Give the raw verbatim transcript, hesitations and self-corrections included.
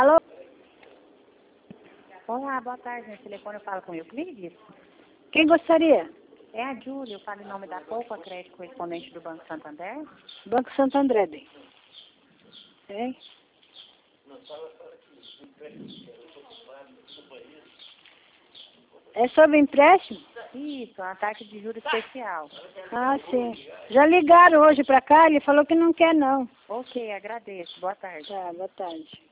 Alô? Olá, boa tarde. No telefone eu falo com o Euclides. Quem gostaria? É a Júlia, eu falo em nome da Poupa Crédito, correspondente do Banco Santander. Banco Santo André, bem. É? É sobre empréstimo? Isso, uma taxa de juros especial. Ah, sim. Já ligaram hoje pra cá, ele falou que não quer não. Ok, agradeço. Boa tarde. Tá, boa tarde.